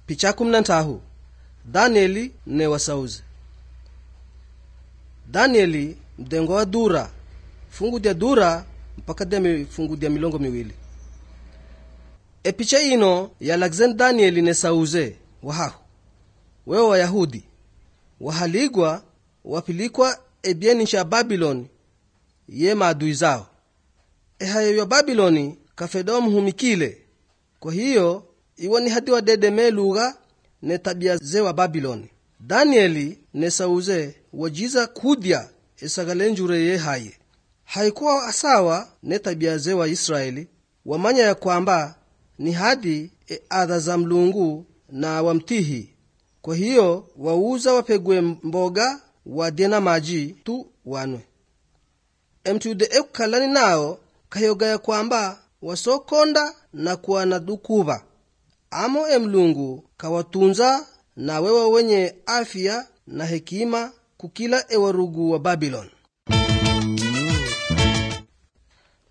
Picha 13 Danieli ne wasauze. Danieli mdengo wa dura fungu dia dura mpaka dia fungu dia milongo miwili. Picha ino ya Alexander Danieli ne sauze wahahu wewe Wayahudi wahaligwa wapilikwa ebieni cha Babiloni ye maadui zao. Hayo ya Babiloni kafedom humikile. Kwa hiyo iwoni hadi wadedeme lugha ne tabia ze wa Babiloni. Danieli ne sauze wajiza kudia esagalenjure ye haye. Haikuwa asawa ne tabia ze wa Israeli wamanya ya kwamba ni hadi adha za Mlungu na wamtihi. Kwa hiyo wauza wapegwe mboga wadena maji tu wanwe. Mtude kalani nao kayoga ya kwamba wasokonda na kuwa na dukuba. Amo Mlungu kawatunza na wewa wenye afya na hekima kukila ewarugu wa Babiloni.